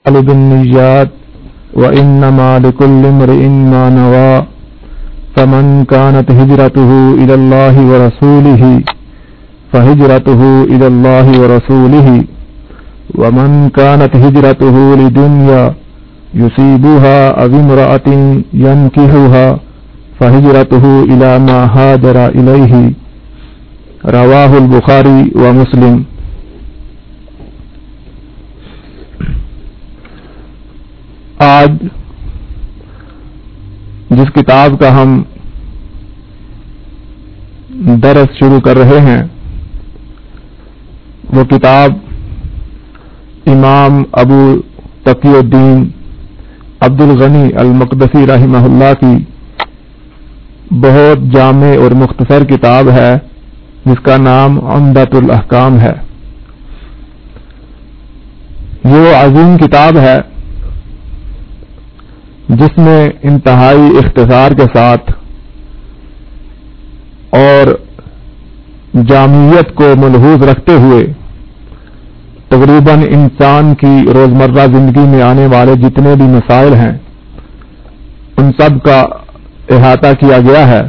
بالنيات وإنما لكل امرئ ما نوى فمن كانت هجرته إلى الله ورسوله فهجرته إلى الله ورسوله ومن كانت هجرته لدنيا يصيبها أو امرأة ينكحها فهجرته إلى ما هاجر إليه رواه البخاري ومسلم. آج جس کتاب کا ہم درس شروع کر رہے ہیں وہ کتاب امام ابو تقی الدین عبد الغنی المقدسی رحمہ اللہ کی بہت جامع اور مختصر کتاب ہے جس کا نام عمدۃ الاحکام ہے. یہ وہ عظیم کتاب ہے جس میں انتہائی اختصار کے ساتھ اور جامعیت کو ملحوظ رکھتے ہوئے تقریباً انسان کی روزمرہ زندگی میں آنے والے جتنے بھی مسائل ہیں ان سب کا احاطہ کیا گیا ہے.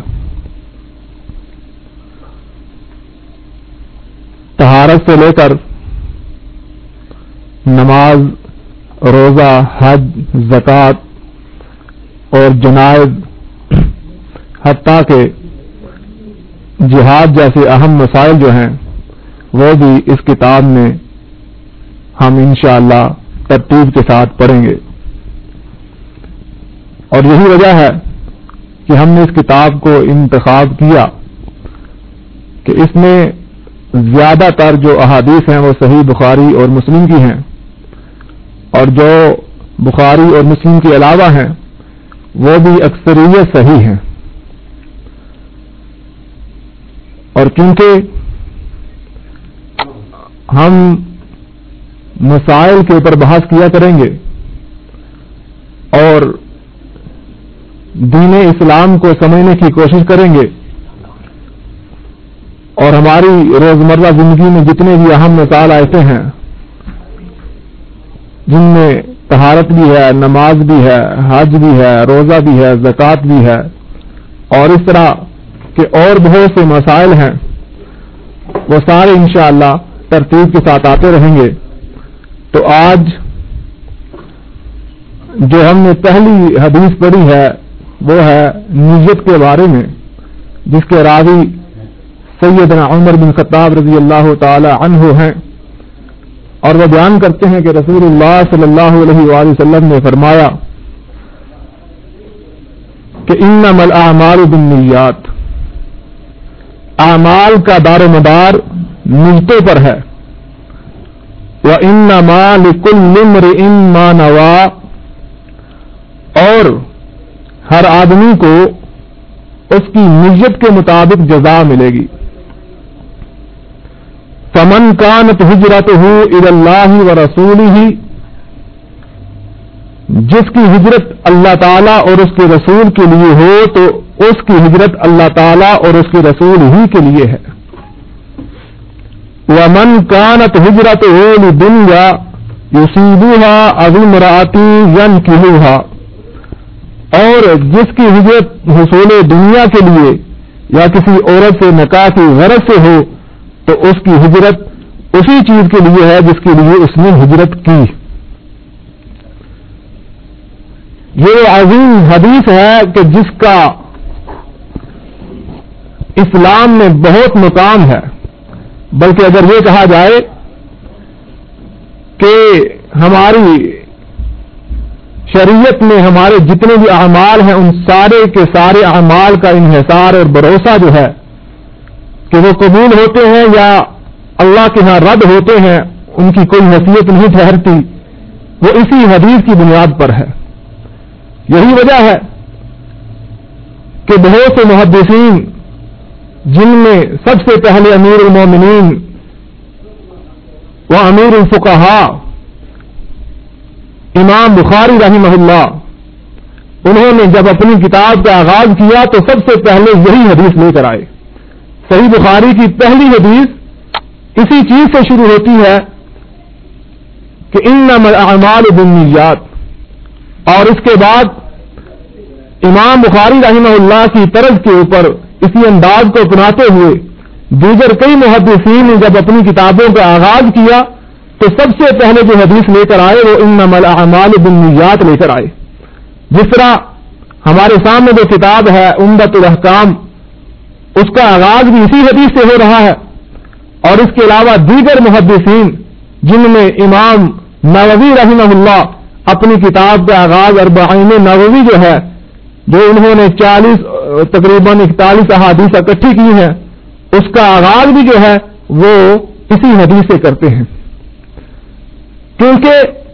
طہارت سے لے کر نماز، روزہ، حج، زکوٰۃ اور جنائز حتیٰ کہ جہاد جیسے اہم مسائل جو ہیں وہ بھی اس کتاب میں ہم انشاءاللہ ترتیب کے ساتھ پڑھیں گے. اور یہی وجہ ہے کہ ہم نے اس کتاب کو انتخاب کیا کہ اس میں زیادہ تر جو احادیث ہیں وہ صحیح بخاری اور مسلم کی ہیں اور جو بخاری اور مسلم کے علاوہ ہیں وہ بھی اکثریت صحیح ہیں. اور کیونکہ ہم مسائل کے اوپر بحث کیا کریں گے اور دین اسلام کو سمجھنے کی کوشش کریں گے اور ہماری روزمرہ زندگی میں جتنے بھی اہم مسائل آتے ہیں جن میں طہارت بھی ہے، نماز بھی ہے، حج بھی ہے، روزہ بھی ہے، زکوٰۃ بھی ہے اور اس طرح کے اور بہت سے مسائل ہیں وہ سارے انشاءاللہ ترتیب کے ساتھ آتے رہیں گے. تو آج جو ہم نے پہلی حدیث پڑھی ہے وہ ہے نیت کے بارے میں، جس کے راوی سیدنا عمر بن خطاب رضی اللہ تعالی عنہ ہیں اور وہ بیان کرتے ہیں کہ رسول اللہ صلی اللہ علیہ وآلہ وسلم نے فرمایا کہ انما الاعمال بالنیات، اعمال کا دار و مدار نیتوں پر ہے. وانما لکل امرئ ما نوى، اور ہر آدمی کو اس کی نیت کے مطابق جزا ملے گی. فمن كانت هجرته الى الله ورسوله، جس کی ہجرت اللہ تعالی اور اس کے رسول کے لیے ہو تو اس کی ہجرت اللہ تعالی اور اس کے رسول ہی کے لیے ہے. ومن كانت هجرته لدنيا يصيبها او امرأة ينكحها، اور جس کی ہجرت حصول دنیا کے لیے یا کسی عورت سے نکاح کی غرض سے ہو تو اس کی ہجرت اسی چیز کے لیے ہے جس کے لیے اس نے ہجرت کی. یہ عظیم حدیث ہے کہ جس کا اسلام میں بہت مقام ہے، بلکہ اگر یہ کہا جائے کہ ہماری شریعت میں ہمارے جتنے بھی اعمال ہیں ان سارے کے سارے اعمال کا انحصار اور بھروسہ جو ہے کہ وہ قبول ہوتے ہیں یا اللہ کے ہاں رد ہوتے ہیں، ان کی کوئی حیثیت نہیں ٹھہرتی، وہ اسی حدیث کی بنیاد پر ہے. یہی وجہ ہے کہ بہت سے محدثین جن میں سب سے پہلے امیر المومنین و امیر الفقہاء امام بخاری رحمہ اللہ، انہوں نے جب اپنی کتاب کا آغاز کیا تو سب سے پہلے یہی حدیث لے کر آئے. صحیح بخاری کی پہلی حدیث اسی چیز سے شروع ہوتی ہے کہ انما الاعمال بالنیات، اور اس کے بعد امام بخاری رحمہ اللہ کی طرز کے اوپر اسی انداز کو اپناتے ہوئے دیگر کئی محدثین نے جب اپنی کتابوں کا آغاز کیا تو سب سے پہلے جو حدیث لے کر آئے وہ انما الاعمال بالنیات لے کر آئے. جس طرح ہمارے سامنے جو کتاب ہے عمدۃ الاحکام، اس کا آغاز بھی اسی حدیث سے ہو رہا ہے، اور اس کے علاوہ دیگر محدثین جن میں امام نووی رحمہ اللہ اپنی کتاب کا آغاز اربعین نووی جو ہے، جو انہوں نے تقریباً 41 احادیث اکٹھی کی ہیں، اس کا آغاز بھی جو ہے وہ اسی حدیث سے کرتے ہیں. کیونکہ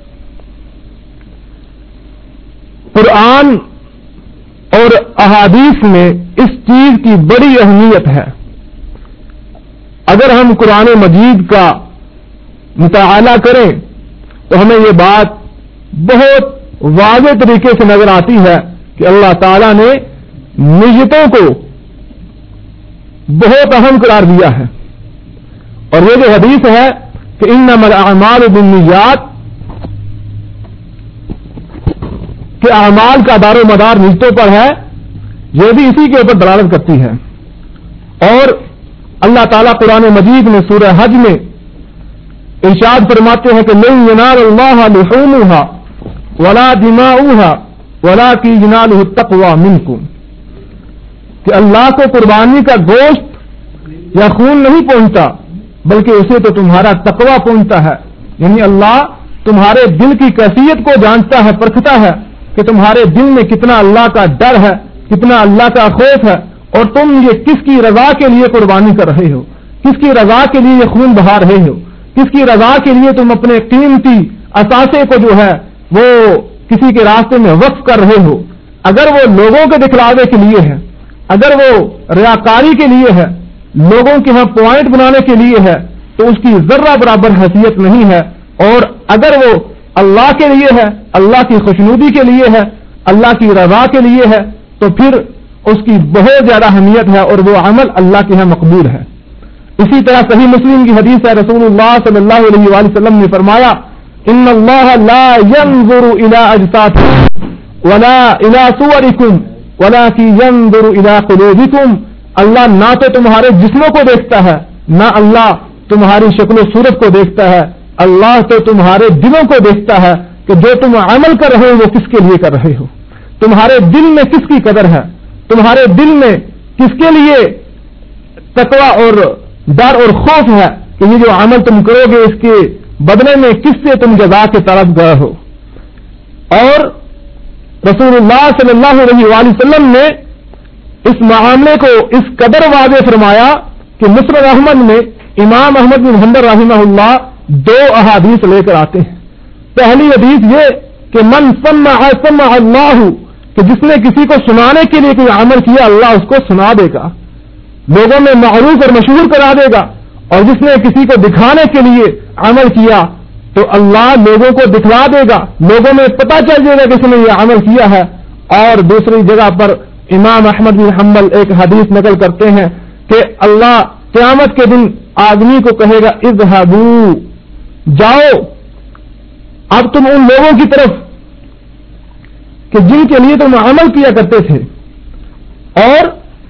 قرآن اور احادیث میں اس چیز کی بڑی اہمیت ہے. اگر ہم قرآن مجید کا مطالعہ کریں تو ہمیں یہ بات بہت واضح طریقے سے نظر آتی ہے کہ اللہ تعالیٰ نے نیتوں کو بہت اہم قرار دیا ہے. اور یہ جو حدیث ہے کہ انما الاعمال بالنیات، کہ اعمال کا دار و مدار نیتوں پر ہے، یہ بھی اسی کے اوپر دلالت کرتی ہے. اور اللہ تعالیٰ قرآن مجید میں سورہ حج میں ارشاد فرماتے ہیں کہ لن ینال اللہ لحومها ولا دماؤها ولکن ینالہ التقوی منکم، کہ اللہ کو قربانی کا گوشت یا خون نہیں پہنچتا بلکہ اسے تو تمہارا تقوی پہنچتا ہے. یعنی اللہ تمہارے دل کی کیفیت کو جانتا ہے، پرکھتا ہے کہ تمہارے دل میں کتنا اللہ کا ڈر ہے، کتنا اللہ کا خوف ہے، اور تم یہ کس کی رضا کے لیے قربانی کر رہے ہو، کس کی رضا کے لیے یہ خون بہا رہے ہو، کس کی رضا کے لیے تم اپنے قیمتی اثاثے کو جو ہے وہ کسی کے راستے میں وقف کر رہے ہو. اگر وہ لوگوں کے دکھلاوے کے لیے ہے، اگر وہ ریاکاری کے لیے ہے، لوگوں کے ہاں پوائنٹ بنانے کے لیے ہے، تو اس کی ذرہ برابر حیثیت نہیں ہے. اور اگر وہ اللہ کے لیے ہے، اللہ کی خوشنودی کے لیے ہے، اللہ کی رضا کے لیے ہے، تو پھر اس کی بہت زیادہ اہمیت ہے اور وہ عمل اللہ کے ہاں مقبول ہے. اسی طرح صحیح مسلم کی حدیث ہے، رسول اللہ صلی اللہ علیہ وآلہ وسلم نے فرمایا ان اللہ لا ينظر الى اجسادکم ولا الى صورکم ولکن ينظر الى قلوبکم، اللہ نہ تو تمہارے جسموں کو دیکھتا ہے، نہ اللہ تمہاری شکل و صورت کو دیکھتا ہے، اللہ تو تمہارے دلوں کو دیکھتا ہے کہ جو تم عمل کر رہے ہو وہ کس کے لیے کر رہے ہو، تمہارے دل میں کس کی قدر ہے، تمہارے دل میں کس کے لیے تقوی اور ڈر اور خوف ہے کہ یہ جو عمل تم کرو گے اس کے بدلے میں کس سے تم جزا کے طلب گئے ہو. اور رسول اللہ صلی اللہ علیہ وآلہ وسلم نے اس معاملے کو اس قدر واضح فرمایا کہ مسند احمد میں امام احمد بن حنبل رحمہ اللہ 2 احادیث لے کر آتے ہیں. پہلی حدیث یہ کہ من سمع اللہ، کہ جس نے کسی کو سنانے کے لیے کوئی عمل کیا اللہ اس کو سنا دے گا، لوگوں میں معروف اور مشہور کرا دے گا. اور جس نے کسی کو دکھانے کے لیے عمل کیا تو اللہ لوگوں کو دکھلا دے گا، لوگوں میں پتہ چل جائے گا کہ اس نے یہ عمل کیا ہے. اور دوسری جگہ پر امام احمد بن حنبل ایک حدیث نقل کرتے ہیں کہ اللہ قیامت کے دن آدمی کو کہے گا اذهبوا، جاؤ اب تم ان لوگوں کی طرف کہ جن کے لیے تم عمل کیا کرتے تھے، اور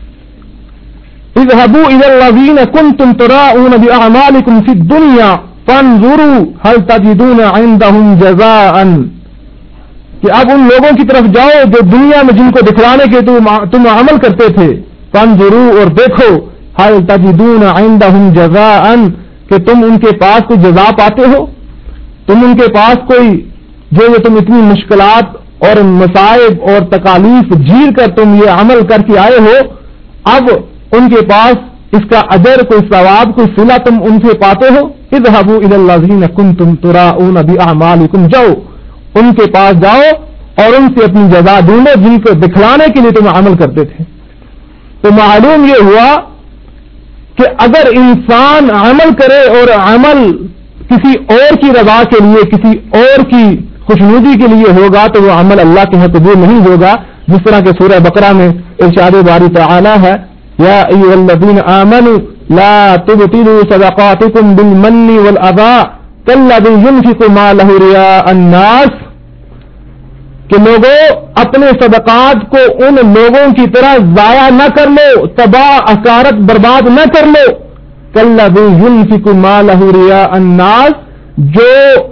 اذهبوا الى الذين كنتم تراءون باعمالكم في الدنيا فانظروا هل تجدون عندهم جزاء، کہ اب ان لوگوں کی طرف جاؤ جو دنیا میں جن کو دکھلانے کے تم عمل کرتے تھے، فانظروا، اور دیکھو، هل تجدون عندهم جزاء، کہ تم ان کے پاس کوئی جزا پاتے ہو، تم ان کے پاس کوئی جو تم اتنی مشکلات اور مصائب اور تکالیف جھیل کر تم یہ عمل کر کے آئے ہو، اب ان کے پاس اس کا اجر، کوئی ثواب، کوئی صلہ تم ان سے پاتے ہو. اذهبوا الى الذين كنتم تراءون باعمالكم، جاؤ ان کے پاس جاؤ اور ان سے اپنی جزا ڈھونڈو جن کو دکھلانے کے لیے تم عمل کرتے تھے. تو معلوم یہ ہوا کہ اگر انسان عمل کرے اور عمل کسی اور کی رضا کے لیے، کسی اور کی خوشنودی کے لیے ہوگا تو وہ عمل اللہ کے ہاں قبول نہیں ہوگا. جس طرح کہ سورہ بقرہ میں ارشاد باری تعالی ہے یا ایھا الذین آمنوا لا تبطلوا صدقاتکم بالمن والأذى कल्लज़ी युनफ़िक़ु मालहु रियाअ अन्नास, कि लोगों अपने सदकात को उन लोगों की तरह जाया न कर लो, तबाह अकारत बर्बाद न कर लो। कल्लज़ी युनफ़िक़ु मालहु रियाअ अन्नास, जो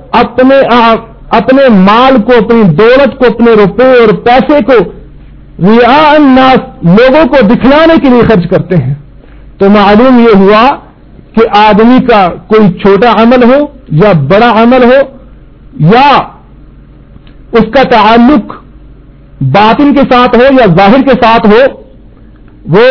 अपने माल को, अपनी दौलत को, अपने रुपए और पैसे को रियाअ अन्नास, लोगों को दिखलाने के लिए खर्च करते हैं। तो मालूम ये हुआ कि आदमी का कोई छोटा अमल हो या बड़ा अमल हो, या उसका ताल्लुक बातिन के साथ हो या जाहिर के साथ हो, वो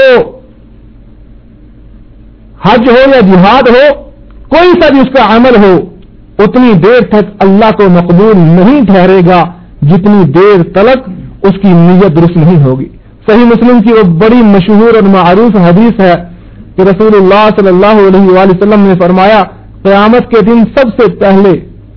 हज हो या जिहाद हो, कोई सा भी उसका अमल हो, उतनी देर तक अल्लाह को मकबूल नहीं ठहरेगा जितनी देर तक उसकी नीयत दुरुस्त नहीं होगी। सही मुस्लिम की वो बड़ी मशहूर और मारूफ हदीस है कि रसूलुल्लाह सल्लल्लाहु अलैहि वसल्लम ने फरमाया, क़यामत के दिन सबसे पहले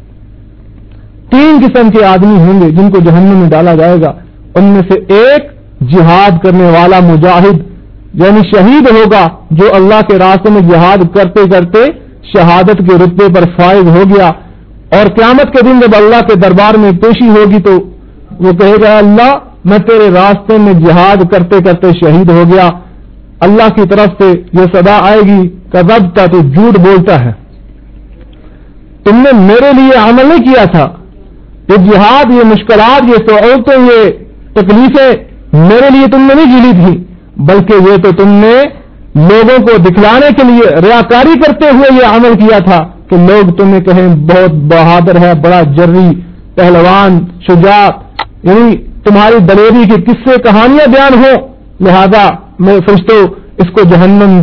3 किस्म के आदमी होंगे जिनको जहन्नम में डाला जाएगा। उनमें से एक जिहाद करने वाला मुजाहिद यानी शहीद होगा, जो अल्लाह के रास्ते में जिहाद करते करते शहादत के रुतबे पर फाइज हो गया, और क़यामत के दिन जब अल्लाह के दरबार में पेशी होगी तो वो कहेगा, अल्लाह मैं तेरे रास्ते में जिहाद करते करते शहीद हो गया। अल्लाह की तरफ से ये सदा आएगी, कज़ब्ता, तू झूठ बोलता है, तुमने मेरे लिए अमल नहीं किया था, ये जिहाद, ये मुश्किलात, ये सौलतें, ये तकलीफें मेरे लिए तुमने नहीं झेली थी, बल्कि ये तो तुमने लोगों को दिखलाने के लिए रियाकारी करते हुए ये अमल किया था कि लोग तुम्हें कहें बहुत बहादुर है, बड़ा जर्री, पहलवान, शुजात, यानी तुम्हारी दलेरी की किस्से कहानियां बयान हो, लिहाजा मैं फरिश्तों इसको जहन्नम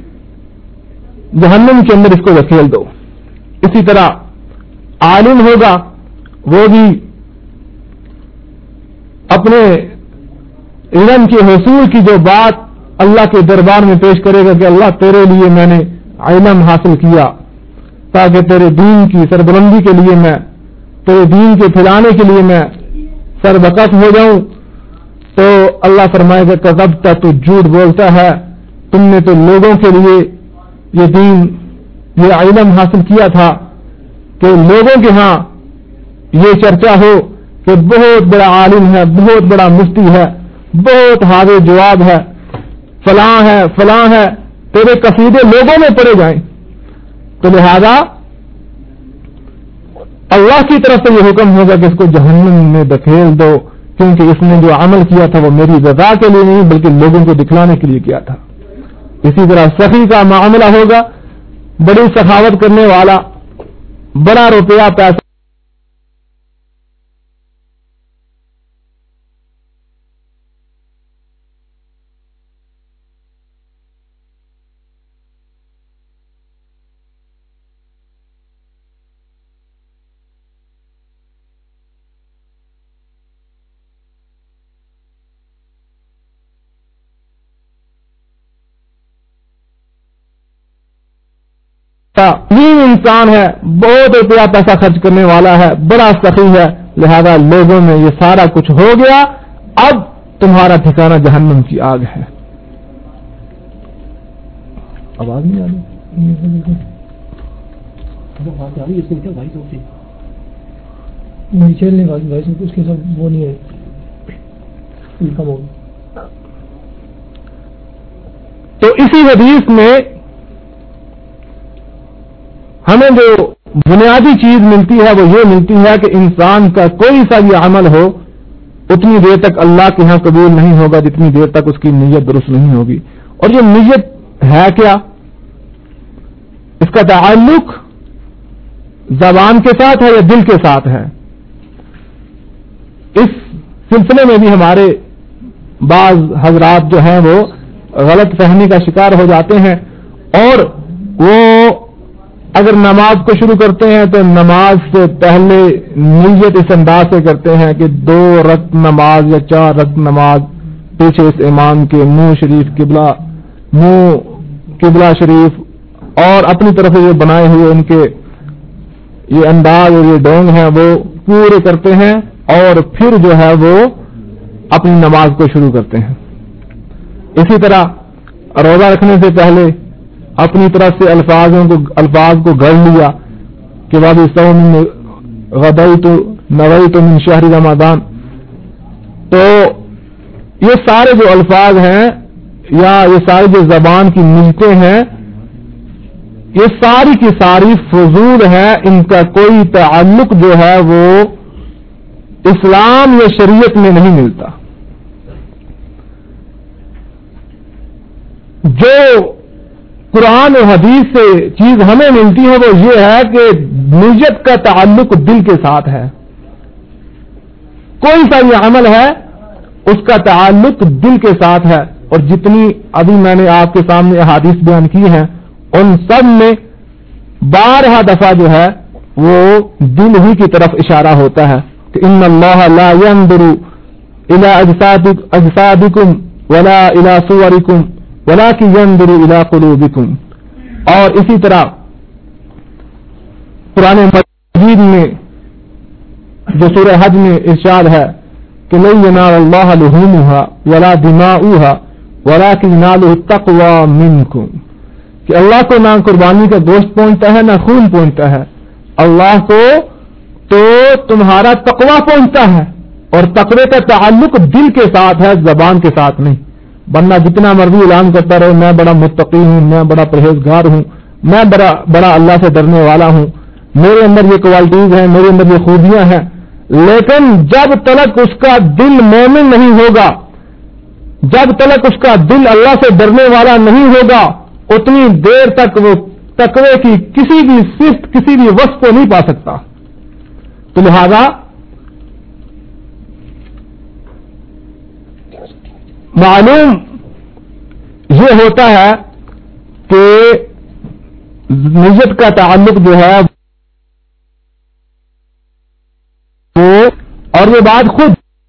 के अंदर इसको धकेल दो। इसी तरह आलिम होगा, वो भी अपने इल्म के हुसूल की जो बात अल्लाह के दरबार में पेश करेगा कि अल्लाह तेरे लिए मैंने इल्म हासिल किया ताकि तेरे दीन की सरबुलंदी के लिए, मैं तेरे दीन के फैलाने के लिए मैं सरबकस हो जाऊं, तो अल्लाह फरमाएगा, कज़ब्ता, तू झूठ बोलता है, तुमने तो लोगों के लिए ये दीन, ये इल्म हासिल किया था कि लोगों के यहां ये चर्चा हो कि बहुत बड़ा आलिम है, बहुत बड़ा मुफ्ती है, बहुत हाज़िर जवाब है, फलां है, तेरे कसीदे लोगों में पड़े जाएं। तो लिहाजा अल्लाह की तरफ से ये हुक्म होगा कि इसको जहन्नम में धकेल दो, क्योंकि इसने जो अमल किया था वो मेरी रजा के लिए नहीं बल्कि लोगों को दिखलाने के लिए किया था। इसी तरह सखी का मामला होगा, बड़ी सखावत करने वाला, बड़ा रुपया पैसा लीन इंसान है, बहुत रुपया पैसा खर्च करने वाला है, बड़ा सखी है, लिहाजा लोगों में ये सारा कुछ हो गया, अब तुम्हारा ठिकाना जहन्नम की आग है। आवाज नहीं आ रही, नीचे उसके सब वो नहीं है, तो इसी हदीस में हमें जो बुनियादी चीज मिलती है वो ये मिलती है कि इंसान का कोई सा भी अमल हो उतनी देर तक अल्लाह के यहां कबूल नहीं होगा जितनी देर तक उसकी नीयत दुरुस्त नहीं होगी। और ये नीयत है क्या, इसका ताल्लुक ज़बान के साथ है या दिल के साथ है। इस सिलसिले में भी हमारे बाज हजरात जो हैं वो गलत फहमी का शिकार हो जाते हैं, और वो अगर नमाज को शुरू करते हैं तो नमाज से पहले नीयत इस अंदाज से करते हैं कि 2 रकअत नमाज या 4 रकअत नमाज पीछे इस इमाम के मुंह किबला शरीफ, और अपनी तरफ ये बनाए हुए उनके ये अंदाज और ये डोंग हैं वो पूरे करते हैं, और फिर जो है वो अपनी नमाज को शुरू करते हैं। इसी तरह रोजा रखने से पहले अपनी तरफ से अल्फाज को गढ़ लिया کہ باب صوم غدیت نویت من شہر رمضان. تو یہ سارے جو الفاظ ہیں یا یہ ساری جو زبان کی ملتے ہیں یہ ساری کی ساری فضول ہے، ان کا کوئی تعلق جو ہے وہ اسلام یا شریعت میں نہیں ملتا. جو قرآن و حدیث سے چیز ہمیں ملتی ہے وہ یہ ہے کہ نیت کا تعلق دل کے ساتھ ہے. کوئی سا یہ عمل ہے اس کا تعلق دل کے ساتھ ہے، اور جتنی ابھی میں نے آپ کے سامنے احادیث بیان کی ہیں ان سب میں 12 دفعہ جو ہے وہ دل ہی کی طرف اشارہ ہوتا ہے کہ ان اللہ لا ينظر الى اجسادکم ولا الى صورکم ولكن ينظر الى قلوبکم. اور اسی طرح قرآن مجید میں جو سورہ حج میں ارشاد ہے کہ لن ينال اللہ لحومها ولا دماؤها ولكن يناله التقوى منکم، کہ اللہ کو نہ قربانی کا گوشت پہنچتا ہے نہ خون پہنچتا ہے، اللہ کو تو تمہارا تقوی پہنچتا ہے. اور تقوی کا تعلق دل کے ساتھ ہے، زبان کے ساتھ نہیں. بندہ جتنا مرضی اعلان کرتا رہے میں بڑا متقی ہوں، میں بڑا پرہیزگار ہوں، میں بڑا اللہ سے ڈرنے والا ہوں، میرے اندر یہ کوالٹیز ہیں، میرے اندر یہ خوبیاں ہیں، لیکن جب تلک اس کا دل مومن نہیں ہوگا، جب تلک اس کا دل اللہ سے ڈرنے والا نہیں ہوگا، اتنی دیر تک وہ تقوی کی کسی بھی صفت کسی بھی وصف کو نہیں پا سکتا. تو لہذا معلوم یہ ہوتا ہے کہ نیت کا تعلق جو ہے وہ، اور یہ بات خود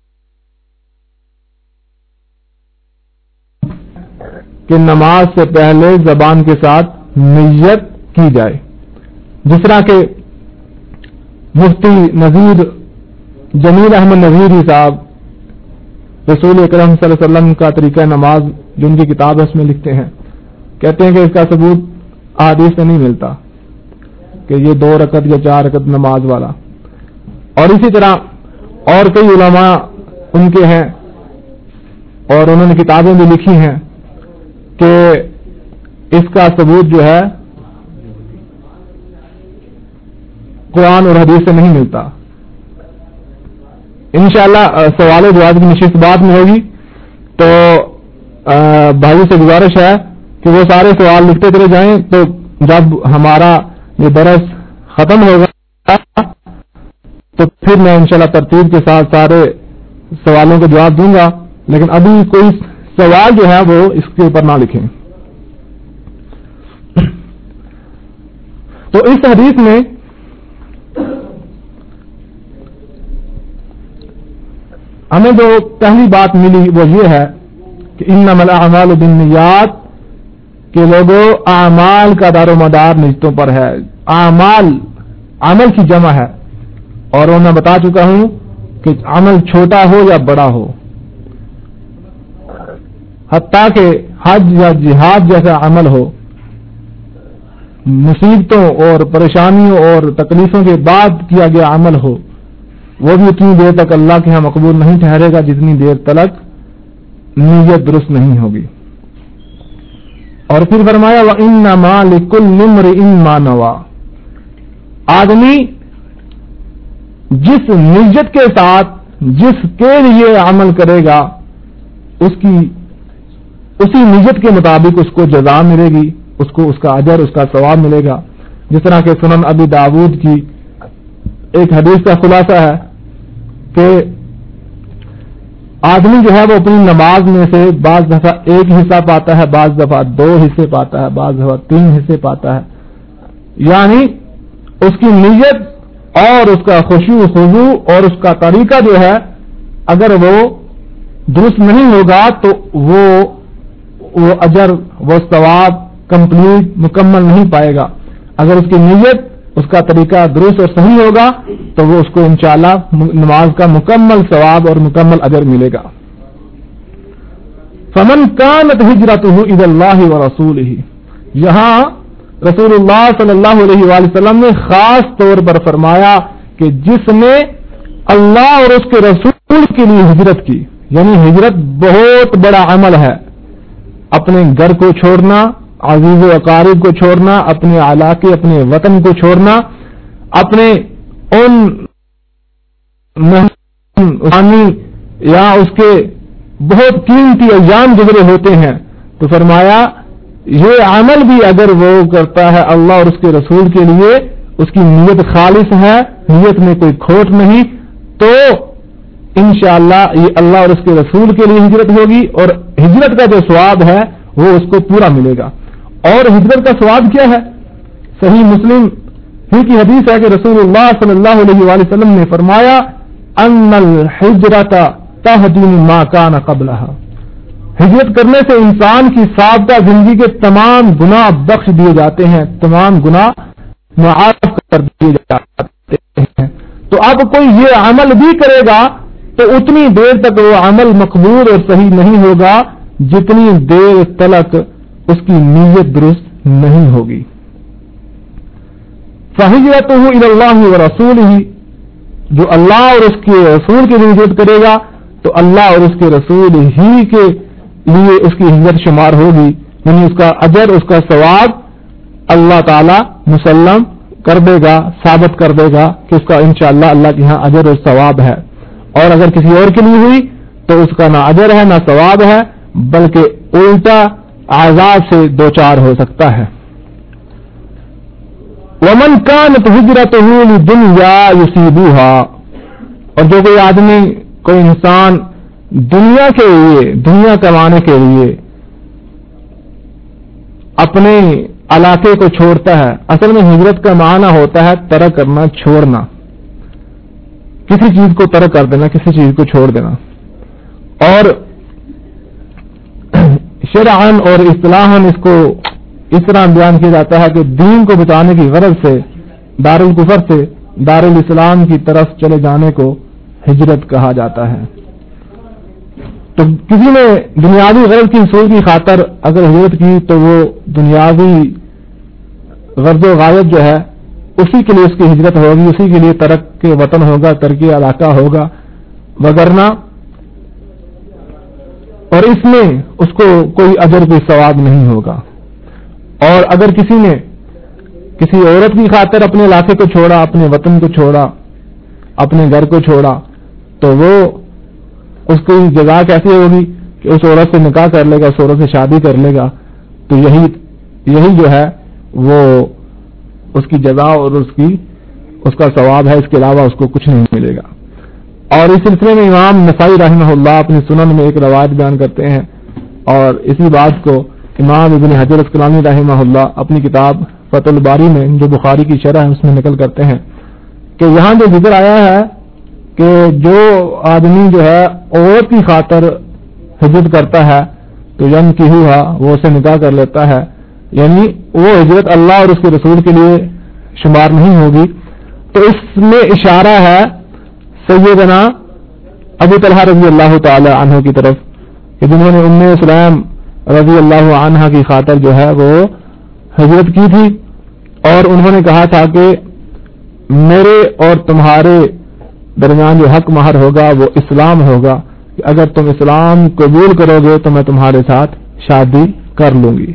کہ نماز سے پہلے زبان کے ساتھ نیت کی جائے، جس طرح کہ مفتی نذیر جمیل احمد نذیری صاحب رسول اکرم صلی اللہ علیہ وسلم کا طریقہ نماز جو ان کی کتاب ہے اس میں لکھتے ہیں، کہتے ہیں کہ اس کا ثبوت احادیث سے نہیں ملتا کہ یہ 2 رکعت یا 4 رکعت نماز والا. اور اسی طرح اور کئی علماء ان کے ہیں اور انہوں نے کتابیں بھی لکھی ہیں کہ اس کا ثبوت جو ہے قرآن اور حدیث سے نہیں ملتا. انشاءاللہ سوال و جواب کی نشست بعد میں ہوگی، تو بھائی سے گزارش ہے کہ وہ سارے سوال لکھتے چلے جائیں، تو جب ہمارا یہ درس ختم ہوگا تو پھر میں انشاءاللہ ترتیب کے ساتھ سارے سوالوں کا جواب دوں گا، لیکن ابھی کوئی سوال جو ہے وہ اس کے اوپر نہ لکھیں. تو اس حدیث میں ہمیں جو پہلی بات ملی وہ یہ ہے کہ انما الاعمال بالنیات، کہ لوگوں اعمال کا دار و مدار نیتوں پر ہے. اعمال عمل کی جمع ہے، اور میں بتا چکا ہوں کہ عمل چھوٹا ہو یا بڑا ہو، حتیٰ کہ حج یا جہاد جیسا عمل ہو، مصیبتوں اور پریشانیوں اور تکلیفوں کے بعد کیا گیا عمل ہو، وہ بھی اتنی دیر تک اللہ کے ہاں مقبول نہیں ٹھہرے گا جتنی دیر تک نیت درست نہیں ہوگی. اور پھر فرمایا وَإِنَّمَا لِكُلِّ امْرِئٍ مَّا نَوَىٰ، آدمی جس نیت کے ساتھ جس کے لیے عمل کرے گا اسی نیت کے مطابق اس کو جزا ملے گی، اس کو اس کا اجر اس کا ثواب ملے گا. جس طرح کہ سنن ابی داود کی ایک حدیث کا خلاصہ ہے کہ آدمی جو ہے وہ اپنی نماز میں سے بعض دفعہ 1 حصہ پاتا ہے، بعض دفعہ 2 حصے پاتا ہے، بعض دفعہ 3 حصے پاتا ہے. یعنی اس کی نیت اور اس کا خشوع خضوع اور اس کا طریقہ جو ہے اگر وہ درست نہیں ہوگا تو وہ اجر وہ ثواب کمپلیٹ مکمل نہیں پائے گا. اگر اس کی نیت اس کا طریقہ درست اور صحیح ہوگا تو وہ اس کو انشاءاللہ نماز کا مکمل ثواب اور مکمل اجر ملے گا. فمن كانت هجرته الى الله ورسوله، یہاں रसूलुल्लाह सल्लल्लाहु अलैहि वसल्लम ने खास तौर पर फरमाया कि जिसने अल्लाह और उसके रसूल के लिए हिजरत की, यानी हिजरत बहुत बड़ा अमल है। अपने घर को छोड़ना, अजीज व अकारिब को छोड़ना, अपने इलाके अपने वतन को छोड़ना, अपने उन या उसके बहुत कीमती अय्याम गुजरे होते हैं, तो फरमाया ये अमल भी अगर वो करता है अल्लाह और उसके रसूल के लिए, उसकी नीयत खालिस है, नीयत में कोई खोट नहीं, तो इंशाअल्लाह ये अल्लाह और उसके रसूल के लिए हिजरत होगी और हिजरत का जो सवाब है वो उसको पूरा मिलेगा। और हिजरत का सवाब क्या है? सही मुस्लिम ही की हदीस है कि रसूलुल्लाह सल्लल्लाहु अलैहि वसल्लम ने फरमाया अन्नल हिजरता तहदीम मा कान क़ब्लहा, हिजरत करने से इंसान की साबिता जिंदगी के तमाम गुनाह बख्श दिए जाते हैं, तमाम गुनाह मुआफ कर दिए जाते हैं। तो अब कोई ये अमल भी करेगा तो उतनी देर तक वो अमल मकबूल और सही नहीं होगा जितनी देर तक उसकी नीयत दुरुस्त नहीं होगी। फहिजरतुहु इलल्लाहि व रसूलिही, जो अल्लाह और उसके रसूल के लिए हिजरत करेगा तो अल्लाह और उसके रसूल ही के लिए उसकी हिजरत शुमार होगी, यानी उसका अजर उसका सवाब अल्लाह ताला मुसल्लम कर देगा, साबित कर देगा कि उसका इंशाअल्लाह अल्लाह के यहाँ अजर और सवाब है। और अगर किसी और के लिए हुई तो उसका ना अजर है ना सवाब है, बल्कि उल्टा आजाब से दो चार हो सकता है। वमन कानत हिजरतुहु लिदुन्या युसीबुहा, और जो कोई आदमी कोई इंसान दुनिया के लिए, दुनिया कमाने के लिए अपने इलाके को छोड़ता है, असल में हिजरत का माना होता है तरक करना, छोड़ना, किसी चीज को तरक कर देना, किसी चीज को छोड़ देना। और शरअन और इस्तिलाहन इसको इस तरह बयान किया जाता है कि दीन को बचाने की गरज से दारुल कुफर से दारुल इस्लाम की तरफ चले जाने को हिजरत कहा जाता है। तो किसी ने दुनियावी गरज की हसूल की खातर अगर हिजरत की तो वो दुनियावी गर्ज गायब जो है उसी के लिए उसकी हिजरत होगी, उसी के लिए तरक के वतन होगा, तरकी इलाका होगा वगरना, और इसमें उसको कोई अजर कोई सवाब नहीं होगा। और अगर किसी ने किसी औरत की खातिर अपने इलाके को छोड़ा, अपने वतन को छोड़ा, अपने घर को छोड़ा, तो वो उसकी जगह कैसी होगी कि उस औरत से निकाह कर लेगा, उस औरत से शादी कर लेगा, तो यही जो है वो उसकी जजा और उसका सवाब है, इसके अलावा उसको कुछ नहीं मिलेगा। और इस सिलसिले में इमाम नसाई रहमहुल्लाह अपनी सुनन में एक रवायत बयान करते हैं, और इसी बात को इमाम इब्न हजर अस्कलानी रहमहुल्लाह अपनी किताब फतहुल बारी में जो बुखारी की शरह है उसमें नकल करते हैं कि यहाँ जो जिक्र आया है कि जो आदमी जो है औरत की खातर हिजरत करता है तो यम की हुआ वो उसे निकाह कर लेता है, यानी वो हिजरत अल्लाह और उसके रसूल के लिए शुमार नहीं होगी। तो इसमें इशारा है सैयदना अबू तलहा रज़ी अल्लाह ताला अन्हु की तरफ कि जिन्होंने उम्मे इस्लाम रज़ी अल्लाह अन्हा की खातर जो है वो हिजरत की थी, और उन्होंने कहा था कि मेरे और तुम्हारे दरमियान जो हक महर होगा वो इस्लाम होगा, कि अगर तुम इस्लाम कबूल करोगे तो मैं तुम्हारे साथ शादी कर लूंगी।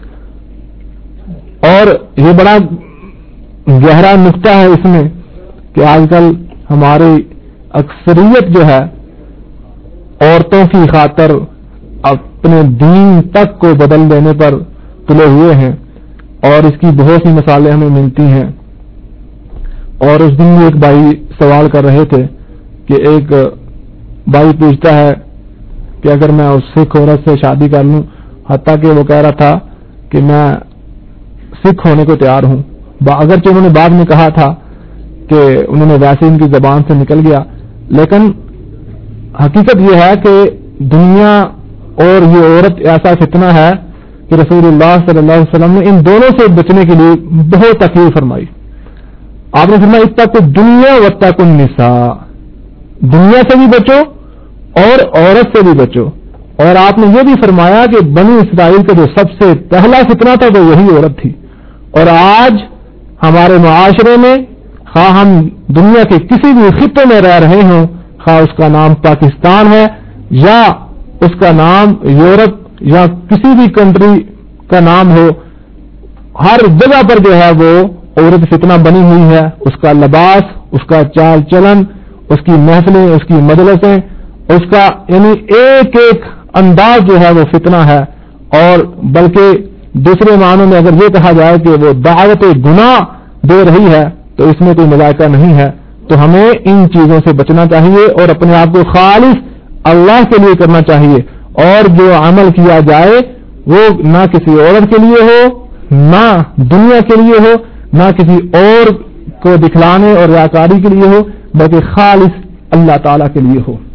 और ये बड़ा गहरा नुक्ता है इसमें कि आजकल हमारी अक्सरियत जो है औरतों की खातर अपने दीन तक को बदल देने पर तुले हुए हैं, और इसकी बहुत सी मिसालें हमें मिलती हैं। और उस दिन भी एक भाई सवाल कर रहे थे कि एक भाई पूछता है कि अगर मैं उस सिख औरत से शादी कर लूं, हत्ता कि वो कह रहा था कि मैं सिख होने को तैयार हूं, अगरचे उन्होंने बाद में कहा था कि उन्होंने वैसे उनकी जबान से निकल गया, लेकिन हकीकत यह है कि दुनिया और ये औरत ऐसा फितना है कि रसूलुल्लाह सल्लल्लाहु अलैहि वसल्लम ने इन दोनों से बचने के लिए बहुत तकीद फरमाई। आपने फरमाया इत्तक़ु दुनिया वत्तक़ुन निसा, दुनिया से भी बचो और औरत से भी बचो। और आपने ये भी फरमाया कि बनी इसराइल का जो सबसे पहला फितना था वो यही औरत थी, اور آج ہمارے معاشرے میں خواہ ہم دنیا کے کسی بھی خطے میں رہ رہے ہوں، خواہ اس کا نام پاکستان ہے یا اس کا نام یورپ یا کسی بھی کنٹری کا نام ہو، ہر جگہ پر جو ہے وہ عورت فتنہ بنی ہوئی ہے. اس کا لباس، اس کا چال چلن، اس کی محفلیں، اس کی مجلسیں، اس کا یعنی ایک ایک انداز جو ہے وہ فتنہ ہے. اور بلکہ دوسرے معنوں میں اگر یہ کہا جائے کہ وہ دعوت گناہ دے رہی ہے تو اس میں کوئی مذائقہ نہیں ہے. تو ہمیں ان چیزوں سے بچنا چاہیے اور اپنے آپ کو خالص اللہ کے لیے کرنا چاہیے، اور جو عمل کیا جائے وہ نہ کسی عورت کے لیے ہو، نہ دنیا کے لیے ہو، نہ کسی اور کو دکھلانے اور ریاکاری کے لیے ہو، بلکہ خالص اللہ تعالی کے لیے ہو.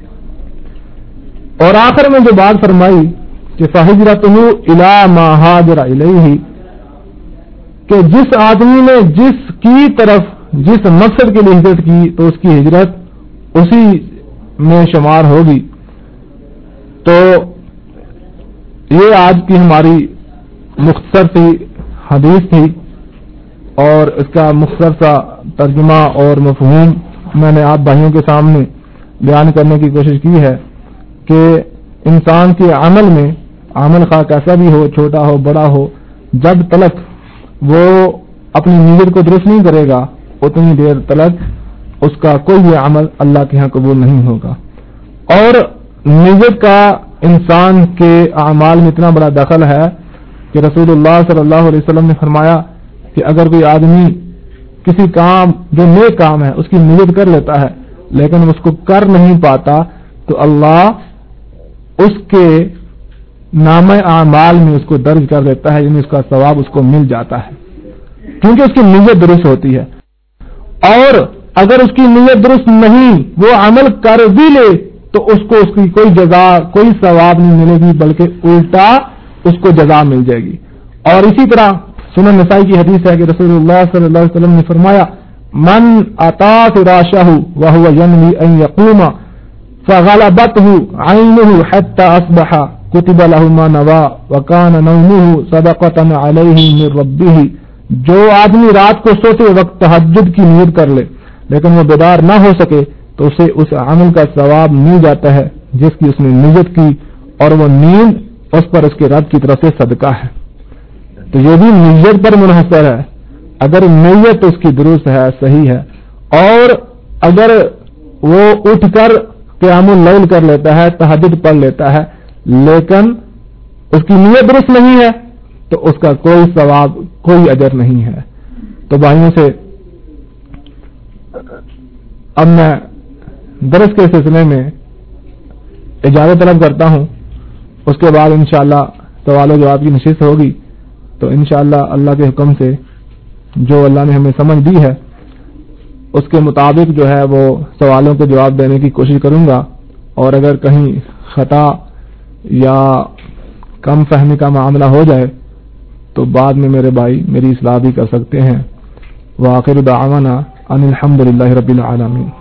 اور آخر میں جو بات فرمائی کہ فہجرتہ الی ما ہاجر الیہ، کہ جس آدمی نے جس کی طرف جس مقصد کے لیے ہجرت کی تو اس کی ہجرت اسی میں شمار ہوگی. تو یہ آج کی ہماری مختصر سی حدیث تھی، اور اس کا مختصر سا ترجمہ اور مفہوم میں نے آپ بھائیوں کے سامنے بیان کرنے کی کوشش کی ہے کہ انسان کے عمل میں، عمل خواہ کیسا بھی ہو، چھوٹا ہو بڑا ہو، جب تلک وہ اپنی نیت کو درست نہیں کرے گا اتنی دیر تلک اس کا کوئی بھی عمل اللہ کے ہاں قبول نہیں ہوگا. اور نیت کا انسان کے اعمال میں اتنا بڑا دخل ہے کہ رسول اللہ صلی اللہ علیہ وسلم نے فرمایا کہ اگر کوئی آدمی کسی کام جو نیک کام ہے اس کی نیت کر لیتا ہے لیکن اس کو کر نہیں پاتا تو اللہ اس کے نامہ اعمال میں اس کو درج کر دیتا ہے، یعنی اس کا ثواب اس کو مل جاتا ہے کیونکہ اس کی نیت درست ہوتی ہے. اور اگر اس کی نیت درست نہیں، وہ عمل کر بھی لے تو اس کو اس کی کوئی جزا، کوئی ثواب نہیں ملے گی، بلکہ الٹا اس کو جزا مل جائے گی. اور اسی طرح سنن نسائی کی حدیث ہے کہ رسول اللہ صلی اللہ علیہ وسلم نے فرمایا من اتا فراشہ وهو ينوي ان يقوم فغلبته عينه حتى اصبح كتب له ما نوى وكان نومه صدقة عليه من ربه. جو آدمی رات کو سوتے وقت تہجد کی نیت کر لے لیکن وہ بیدار نہ ہو سکے تو اسے اس عمل کا ثواب مل جاتا ہے جس کی اس نے نیت کی، اور وہ نیند اس پر اس کے رب کی طرف سے صدقہ ہے. تو یہ بھی نیت پر منحصر ہے. اگر نیت اس کی درست ہے، صحیح ہے، اور اگر وہ اٹھ کر قیام اللیل کر لیتا ہے، تہجد پڑھ لیتا ہے، لیکن اس کی نیت درست نہیں ہے تو اس کا کوئی ثواب، کوئی اجر نہیں ہے. تو بھائیوں سے اب میں درس کے سلسلے میں اجازت طلب کرتا ہوں. اس کے بعد انشاءاللہ سوال و جواب کی نشست ہوگی. تو انشاءاللہ اللہ کے حکم سے جو اللہ نے ہمیں سمجھ دی ہے اس کے مطابق جو ہے وہ سوالوں کے جواب دینے کی کوشش کروں گا. اور اگر کہیں خطا یا کم فہمی کا معاملہ ہو جائے تو بعد میں میرے بھائی میری اصلاح بھی کر سکتے ہیں. وآخر دعوانا ان الحمدللہ رب العالمین.